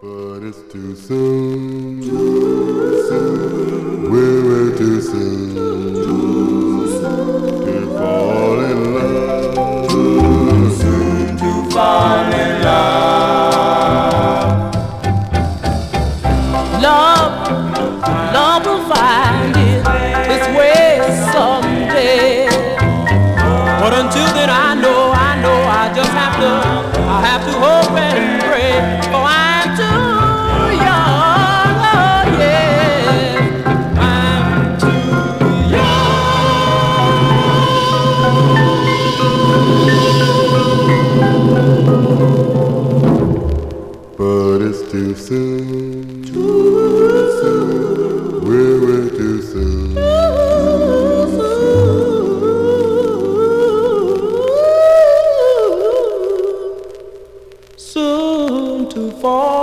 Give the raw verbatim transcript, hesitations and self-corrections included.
But it's too soon. Too soon. We're way too soon. Too soon to fall in love. Too soon to fall in love. Love, love will find it its way someday. But until then, I know, I know, I just have to, I have to hope and pray. For I'm too young, oh yeah, I'm too young. But it's too soon. Too soon. We're way too soon. Soon to fall.